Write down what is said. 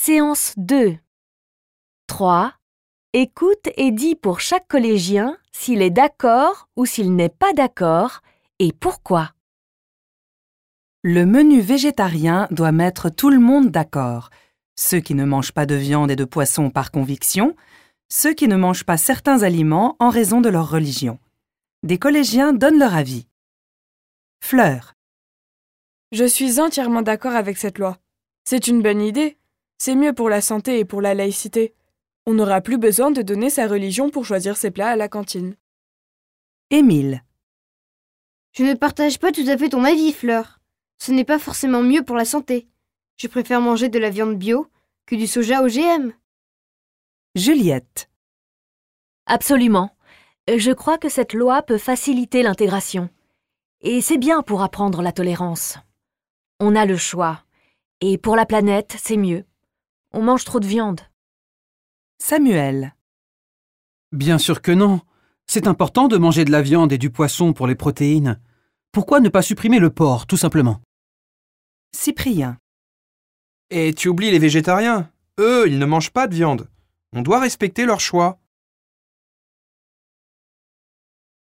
Séance 2. 3. Écoute et dis pour chaque collégien s'il est d'accord ou s'il n'est pas d'accord et pourquoi. Le menu végétarien doit mettre tout le monde d'accord. Ceux qui ne mangent pas de viande et de poisson par conviction, ceux qui ne mangent pas certains aliments en raison de leur religion. Des collégiens donnent leur avis. Fleur. Je suis entièrement d'accord avec cette loi. C'est une bonne idée. C'est mieux pour la santé et pour la laïcité. On n'aura plus besoin de donner sa religion pour choisir ses plats à la cantine. Émile. Je ne partage pas tout à fait ton avis, Fleur. Ce n'est pas forcément mieux pour la santé. Je préfère manger de la viande bio que du soja OGM. Juliette. Absolument. Je crois que cette loi peut faciliter l'intégration. Et c'est bien pour apprendre la tolérance. On a le choix. Et pour la planète, c'est mieux. On mange trop de viande. Samuel. Bien sûr que non. C'est important de manger de la viande et du poisson pour les protéines. Pourquoi ne pas supprimer le porc, tout simplement? Cyprien. Et tu oublies les végétariens. Eux, ils ne mangent pas de viande. On doit respecter leur choix.